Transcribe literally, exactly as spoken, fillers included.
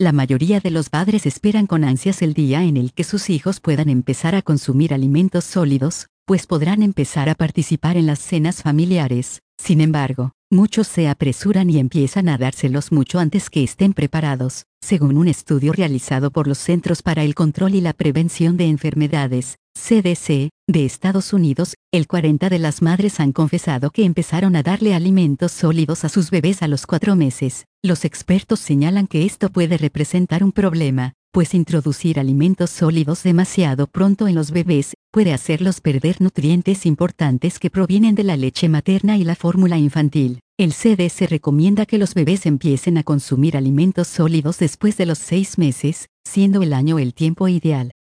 La mayoría de los padres esperan con ansias el día en el que sus hijos puedan empezar a consumir alimentos sólidos, pues podrán empezar a participar en las cenas familiares. Sin embargo, muchos se apresuran y empiezan a dárselos mucho antes que estén preparados. Según un estudio realizado por los Centros para el Control y la Prevención de Enfermedades, C D C, de Estados Unidos, el cuarenta de las madres han confesado que empezaron a darle alimentos sólidos a sus bebés a los cuatro meses. Los expertos señalan que esto puede representar un problema, pues introducir alimentos sólidos demasiado pronto en los bebés puede hacerlos perder nutrientes importantes que provienen de la leche materna y la fórmula infantil. El C D C recomienda que los bebés empiecen a consumir alimentos sólidos después de los seis meses, siendo el año el tiempo ideal.